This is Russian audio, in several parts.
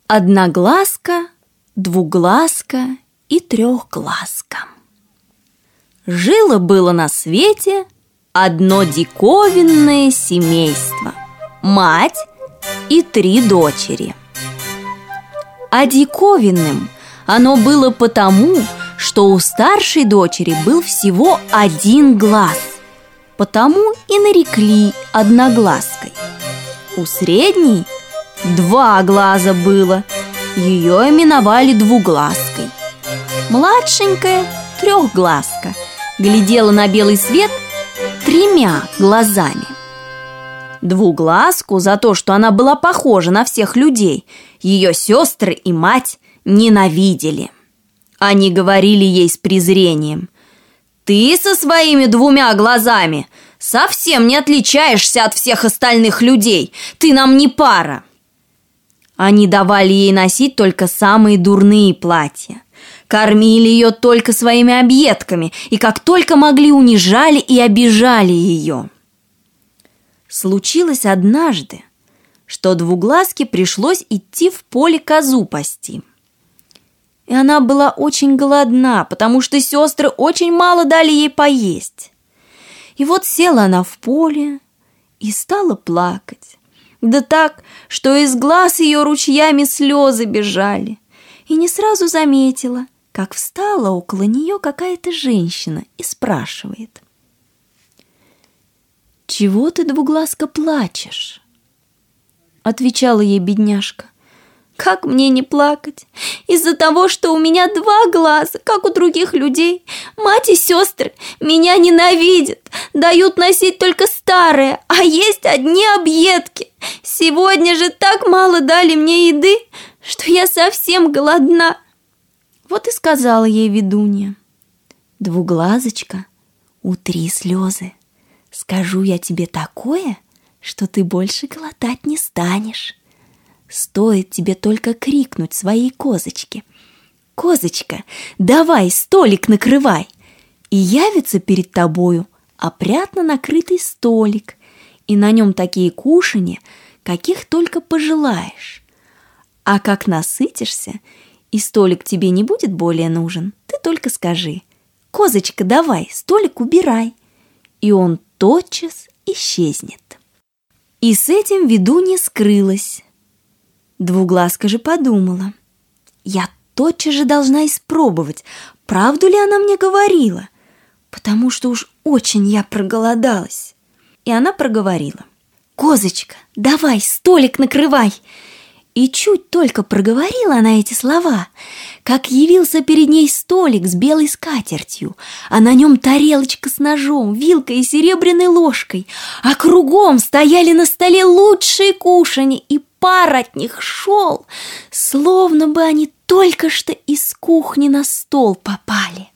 Одноглазка, двуглазка и трехглазка. Жило-было на свете одно диковинное семейство, мать и 3 дочери. А диковинным оно было потому, что у старшей дочери был всего 1 глаз, потому и нарекли одноглазкой. У средней 2 глаза было, ее именовали двуглазкой. Младшенькая, трехглазка, глядела на белый свет 3 глазами. Двуглазку за то, что она была похожа на всех людей, ее сестры и мать ненавидели. Они говорили ей с презрением: «Ты со своими 2 глазами совсем не отличаешься от всех остальных людей, ты нам не пара». Они давали ей носить только самые дурные платья, кормили ее только своими объедками и как только могли унижали и обижали ее. Случилось однажды, что двуглазке пришлось идти в поле козу пасти. И она была очень голодна, потому что сестры очень мало дали ей поесть. И вот села она в поле и стала плакать. Да так, что из глаз ее ручьями слезы бежали. И не сразу заметила, как встала около нее какая-то женщина и спрашивает: «Чего ты, двуглазка, плачешь?» Отвечала ей бедняжка: «Как мне не плакать? Из-за того, что у меня 2 глаза, как у других людей. Мать и сестры меня ненавидят, дают носить только старые, а есть одни объедки. Сегодня же так мало дали мне еды, что я совсем голодна». Вот и сказала ей ведунья: «Двуглазочка, утри слезы. Скажу я тебе такое, что ты больше голодать не станешь. Стоит тебе только крикнуть своей козочке: „Козочка, давай столик накрывай!“ И явится перед тобою опрятно накрытый столик, и на нем такие кушанья, каких только пожелаешь. А как насытишься, и столик тебе не будет более нужен, ты только скажи: „Козочка, давай столик убирай!“ И он тотчас исчезнет». И с этим ведунья скрылась. Двуглазка же подумала: «Я тотчас же должна испробовать, правду ли она мне говорила, потому что уж очень я проголодалась». И она проговорила: «Козочка, давай столик накрывай!» И чуть только проговорила она эти слова, как явился перед ней столик с белой скатертью, а на нем тарелочка с ножом, вилкой и серебряной ложкой, а кругом стояли на столе лучшие кушанья, и пар от них шел, словно бы они только что из кухни на стол попали.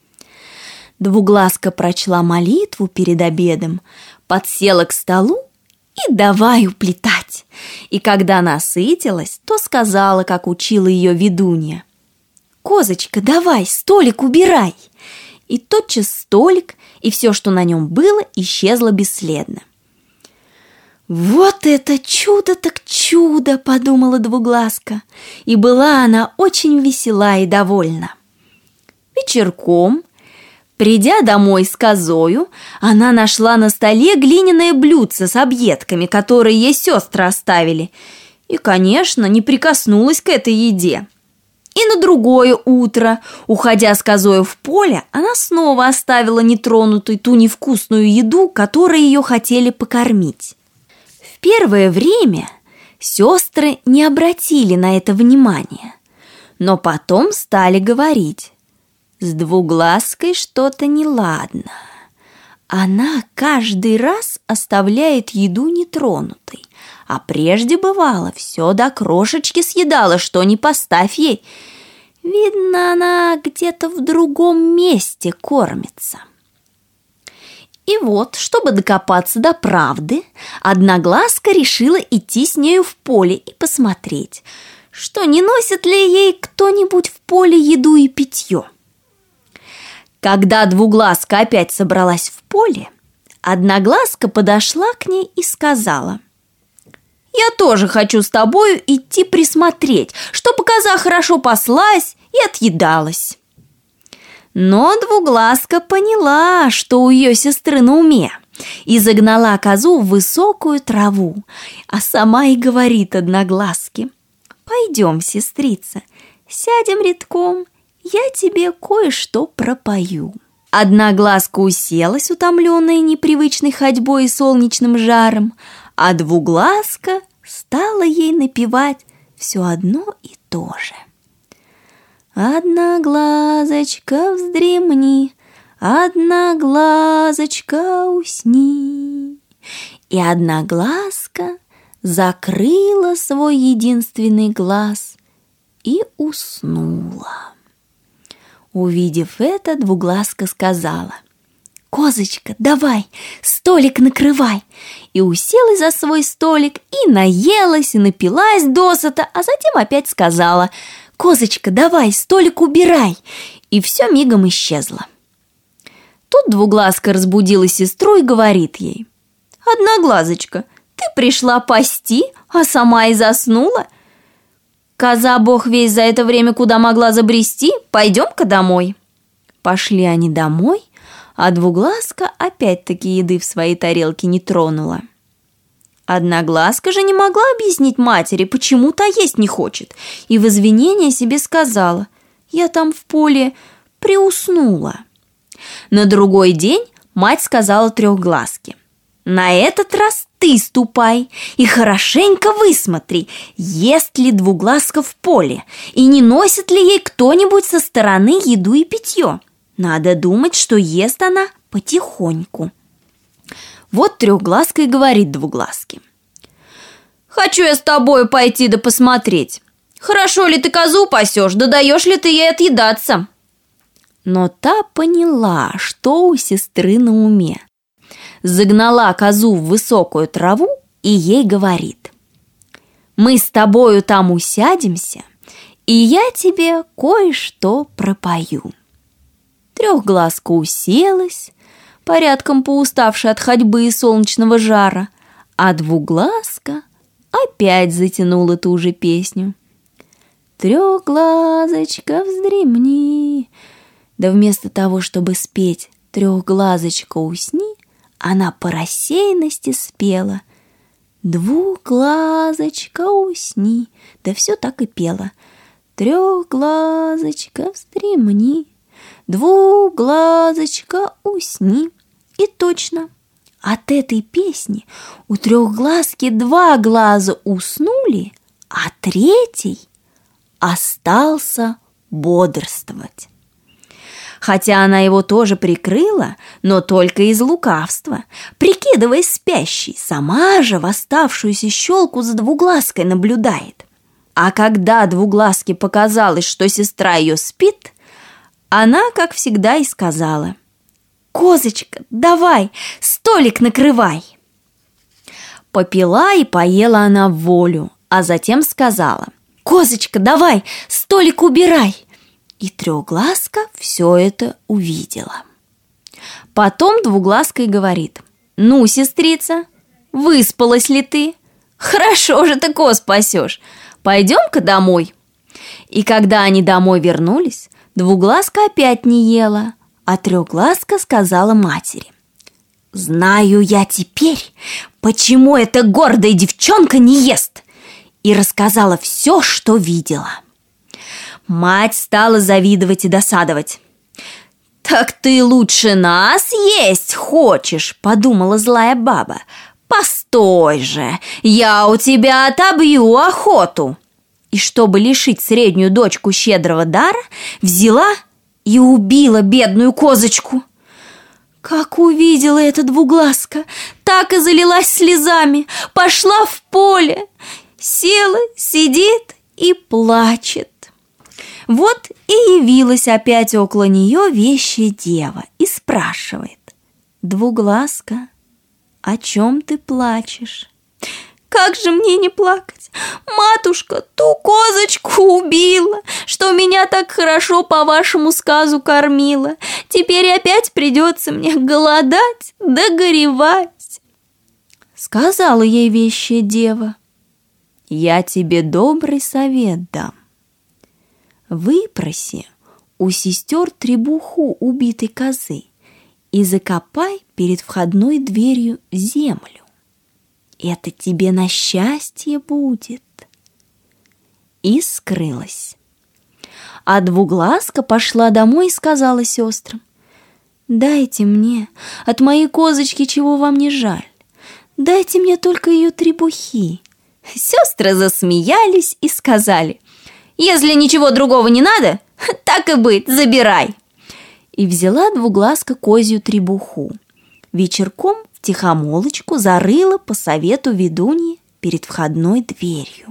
Двуглазка прочла молитву перед обедом, подсела к столу и давай уплетать. И когда насытилась, то сказала, как учила ее ведунья: «Козочка, давай столик убирай!» И тотчас столик и все, что на нем было, исчезло бесследно. «Вот это чудо так чудо!» – подумала двуглазка, и была она очень весела и довольна. Вечерком, придя домой с козою, она нашла на столе глиняное блюдце с объедками, которые ей сестры оставили, и, конечно, не прикоснулась к этой еде. И на другое утро, уходя с козою в поле, она снова оставила нетронутой ту невкусную еду, которой ее хотели покормить. В первое время сестры не обратили на это внимания, но потом стали говорить: «С двуглазкой что-то неладно. Она каждый раз оставляет еду нетронутой, а прежде бывало все до крошечки съедала, что ни поставь ей. Видно, она где-то в другом месте кормится». И вот, чтобы докопаться до правды, одноглазка решила идти с нею в поле и посмотреть, что не носит ли ей кто-нибудь в поле еду и питье. Когда двуглазка опять собралась в поле, одноглазка подошла к ней и сказала: Я тоже хочу с тобою идти присмотреть, чтобы коза хорошо паслась и отъедалась». Но Двугласка поняла, что у ее сестры на уме, и загнала козу в высокую траву, а сама и говорит Одногласке: «Пойдем, сестрица, сядем редком, я тебе кое-что пропою». Одногласка уселась, утомленная непривычной ходьбой и солнечным жаром, а Двугласка стала ей напевать все одно и то же. «Одноглазочка, вздремни, одноглазочка, усни». И Одногласка закрыла свой единственный глаз и уснула. Увидев это, Двугласка сказала: «Козочка, давай, столик накрывай!» И уселась за свой столик, и наелась, и напилась досыта, а затем опять сказала: «Козочка, давай, столик убирай!» И все мигом исчезло. Тут Двугласка разбудила сестру и говорит ей: «Одноглазочка, ты пришла пасти, а сама и заснула? Коза бог весть за это время куда могла забрести, пойдем-ка домой». Пошли они домой, а Двугласка опять-таки еды в своей тарелке не тронула. Одногласка же не могла объяснить матери, почему та есть не хочет, и в извинение себе сказала: «Я там в поле приуснула». На другой день мать сказала Трехгласке: «На этот раз ты ступай и хорошенько высмотри, ест ли Двугласка в поле, и не носит ли ей кто-нибудь со стороны еду и питье. Надо думать, что ест она потихоньку». Вот Трехгласка и говорит Двугласке: «Хочу я с тобою пойти да посмотреть, хорошо ли ты козу пасешь, да даешь ли ты ей отъедаться». Но та поняла, что у сестры на уме. Загнала козу в высокую траву и ей говорит: «Мы с тобою там усядемся, и я тебе кое-что пропою». Трехгласка уселась, порядком поуставшая от ходьбы и солнечного жара, а Двугласка опять затянула ту же песню: «Трехглазочка, вздремни». Да вместо того, чтобы спеть «Трехглазочка, усни», она по рассеянности спела «Двуглазочка, усни». Да все так и пела: «Трехглазочка, вздремни, двуглазочка, усни». И точно, от этой песни у Трехгласки 2 глаза уснули, а 3 остался бодрствовать. Хотя она его тоже прикрыла, но только из лукавства, прикидываясь спящей, сама же в оставшуюся щелку за Двуглаской наблюдает. А когда Двугласке показалось, что сестра ее спит, она, как всегда, и сказала: «Козочка, давай, столик накрывай». Попила и поела она в волю, а затем сказала: «Козочка, давай, столик убирай». И Трехгласка все это увидела. Потом Двугласка и говорит: «Ну, сестрица, выспалась ли ты? Хорошо же ты коз пасешь. Пойдем-ка домой». И когда они домой вернулись, Двугласка опять не ела, а Трехгласка сказала матери: «Знаю я теперь, почему эта гордая девчонка не ест», и рассказала все, что видела. Мать стала завидовать и досадовать. «Так ты лучше нас есть хочешь», — подумала злая баба. «Постой же, я у тебя отобью охоту». И чтобы лишить среднюю дочку щедрого дара, взяла и убила бедную козочку. Как увидела это Двугласка, так и залилась слезами, пошла в поле, села, сидит и плачет. Вот и явилась опять около нее вещая дева и спрашивает: «Двугласка, о чем ты плачешь?» «Как же мне не плакать? Матушка ту козочку убила, что меня так хорошо по вашему сказу кормила. Теперь опять придется мне голодать да горевать». Сказала ей вещая дева: я тебе добрый совет дам. Выпроси у сестер требуху убитой козы и закопай перед входной дверью в землю. Это тебе на счастье будет. И скрылась. А Двугласка пошла домой и сказала сестрам: дайте мне от моей козочки, чего вам не жаль. Дайте мне только ее требухи. Сестры засмеялись и сказали: если ничего другого не надо, так и быть, забирай. И взяла Двугласка козью требуху. Вечерком втихомолочку зарыла по совету ведуньи перед входной дверью.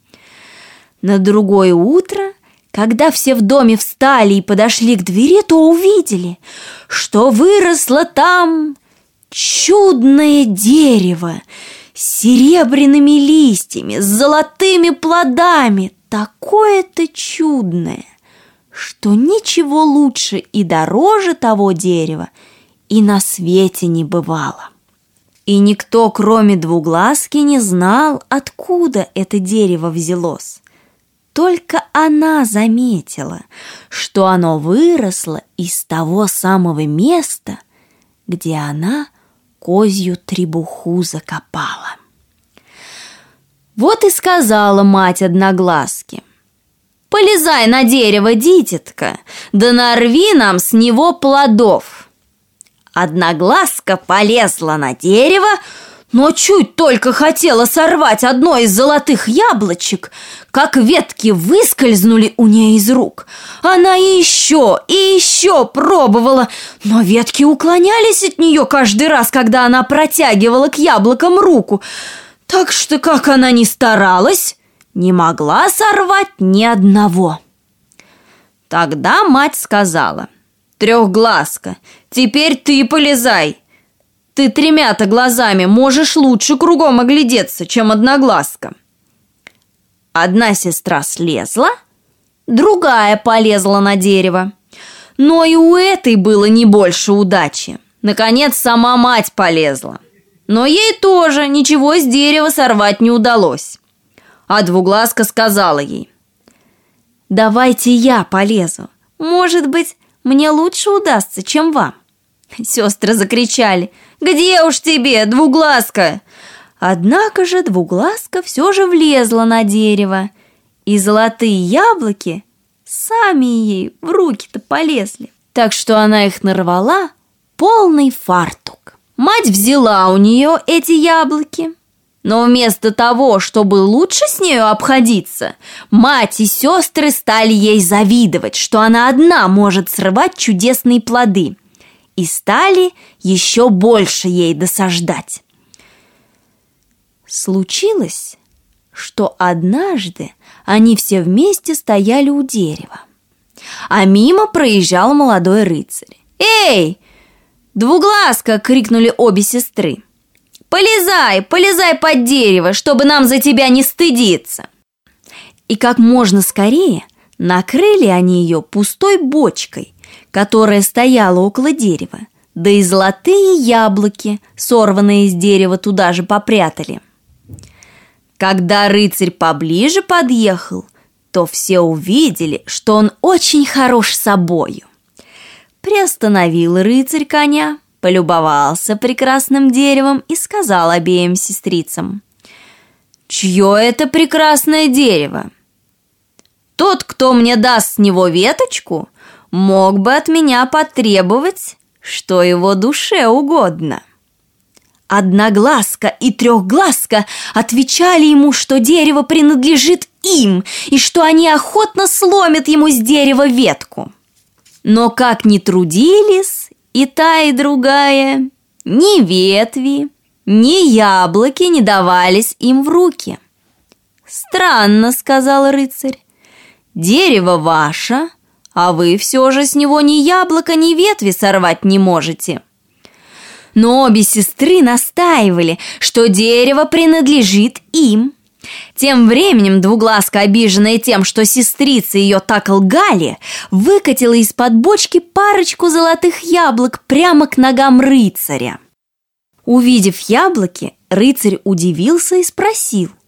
На другое утро, когда все в доме встали и подошли к двери, то увидели, что выросло там чудное дерево с серебряными листьями, с золотыми плодами, такое-то чудное, что ничего лучше и дороже того дерева и на свете не бывало. И никто, кроме Двугласки, не знал, откуда это дерево взялось. Только она заметила, что оно выросло из того самого места, где она козью требуху закопала. Вот и сказала мать Одногласке: полезай на дерево, дитятка, да нарви нам с него плодов. Одногласка полезла на дерево, но чуть только хотела сорвать одно из золотых яблочек, как ветки выскользнули у нее из рук. Она еще и еще пробовала, но ветки уклонялись от нее каждый раз, когда она протягивала к яблокам руку. Так что, как она ни старалась, не могла сорвать ни одного. Тогда мать сказала: Трехгласка, теперь ты полезай. Ты 3 глазами можешь лучше кругом оглядеться, чем Одногласка. Одна сестра слезла, другая полезла на дерево. Но и у этой было не больше удачи. Наконец, сама мать полезла. Но ей тоже ничего с дерева сорвать не удалось. А Двугласка сказала ей: давайте я полезу. Может быть, мне лучше удастся, чем вам. Сестры закричали: где уж тебе, Двугласка? Однако же Двугласка все же влезла на дерево, и золотые яблоки сами ей в руки-то полезли, так что она их нарвала полный фартук. Мать взяла у нее эти яблоки, но вместо того, чтобы лучше с нею обходиться, мать и сестры стали ей завидовать, что она одна может срывать чудесные плоды, и стали еще больше ей досаждать. Случилось, что однажды они все вместе стояли у дерева, а мимо проезжал молодой рыцарь. «Эй, Двугласка!» — крикнули обе сестры. «Полезай, полезай под дерево, чтобы нам за тебя не стыдиться!» И как можно скорее накрыли они ее пустой бочкой, которая стояла около дерева, да и золотые яблоки, сорванные из дерева, туда же попрятали. Когда рыцарь поближе подъехал, то все увидели, что он очень хорош собою. Приостановил рыцарь коня, полюбовался прекрасным деревом и сказал обеим сестрицам: «Чье это прекрасное дерево? Тот, кто мне даст с него веточку, мог бы от меня потребовать, что его душе угодно». Одногласка и Трехгласка отвечали ему, что дерево принадлежит им и что они охотно сломят ему с дерева ветку. Но как ни трудились и та, и другая, ни ветви, ни яблоки не давались им в руки. «Странно», — сказал рыцарь, — «дерево ваше, а вы все же с него ни яблока, ни ветви сорвать не можете». Но обе сестры настаивали, что дерево принадлежит им. Тем временем Двугласка, обиженная тем, что сестрицы ее так лгали, выкатила из-под бочки парочку золотых яблок прямо к ногам рыцаря. Увидев яблоки, рыцарь удивился и спросил: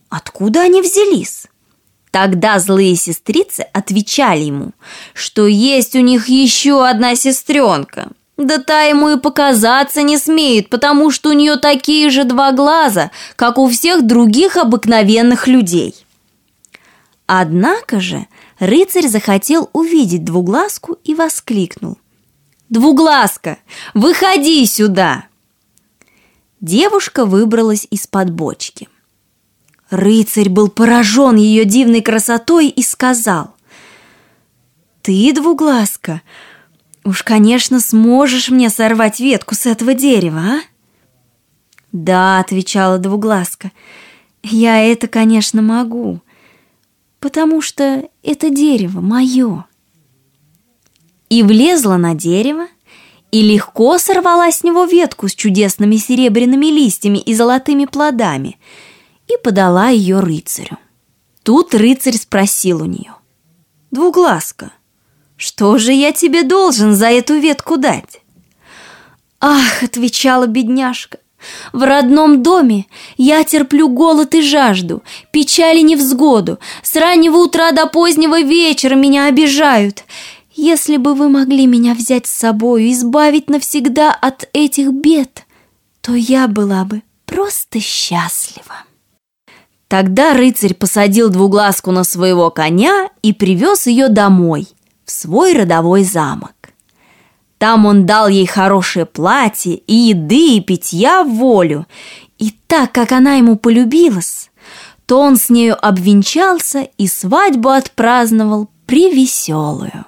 откуда они взялись. Тогда злые сестрицы отвечали ему, что есть у них еще одна сестренка. Да та ему и показаться не смеет, потому что у нее такие же 2 глаза, как у всех других обыкновенных людей. Однако же рыцарь захотел увидеть Двугласку и воскликнул: «Двугласка, выходи сюда!» Девушка выбралась из-под бочки. Рыцарь был поражен ее дивной красотой и сказал: «Ты, Двугласка, уж, конечно, сможешь мне сорвать ветку с этого дерева, а?» «Да», — отвечала Двугласка, — «я это, конечно, могу, потому что это дерево мое». И влезла на дерево, и легко сорвала с него ветку с чудесными серебряными листьями и золотыми плодами и подала ее рыцарю. Тут рыцарь спросил у нее: «Двугласка, что же я тебе должен за эту ветку дать?» «Ах», — отвечала бедняжка, — «в родном доме я терплю голод и жажду, печаль и невзгоду, с раннего утра до позднего вечера меня обижают. Если бы вы могли меня взять с собою и избавить навсегда от этих бед, то я была бы просто счастлива». Тогда рыцарь посадил Двугласку на своего коня и привез ее домой, в свой родовой замок. Там он дал ей хорошее платье и еды, и питья в волю, и так как она ему полюбилась, то он с нею обвенчался и свадьбу отпраздновал превеселую.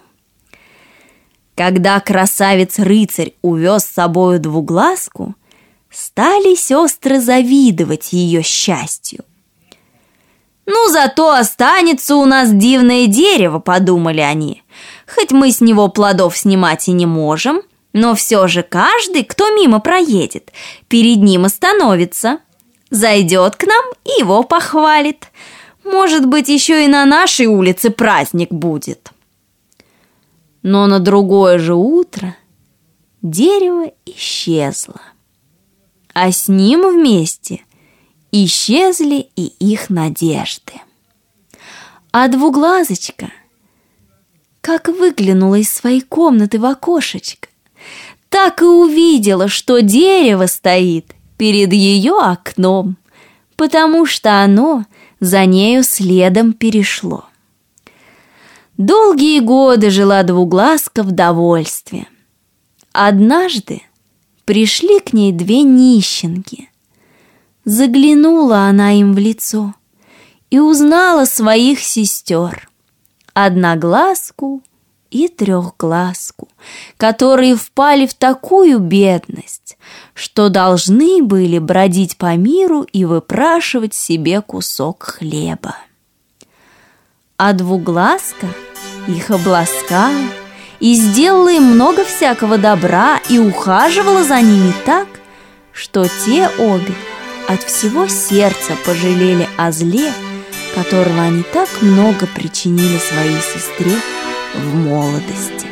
Когда красавец-рыцарь увез с собою Двугласку, стали сестры завидовать ее счастью. «Ну, зато останется у нас дивное дерево», — подумали они. «Хоть мы с него плодов снимать и не можем, но все же каждый, кто мимо проедет, перед ним остановится, зайдет к нам и его похвалит. Может быть, еще и на нашей улице праздник будет». Но на другое же утро дерево исчезло, а с ним вместе исчезли и их надежды. А Двуглазочка, как выглянула из своей комнаты в окошечко, так и увидела, что дерево стоит перед ее окном, потому что оно за нею следом перешло. Долгие годы жила Двугласка в довольстве. Однажды пришли к ней 2 нищенки. Заглянула она им в лицо и узнала своих сестер, Одногласку и Трехгласку, которые впали в такую бедность, что должны были бродить по миру и выпрашивать себе кусок хлеба. А Двугласка их обласкала и сделала им много всякого добра и ухаживала за ними так, что те обе от всего сердца пожалели о зле, которого они так много причинили своей сестре в молодости.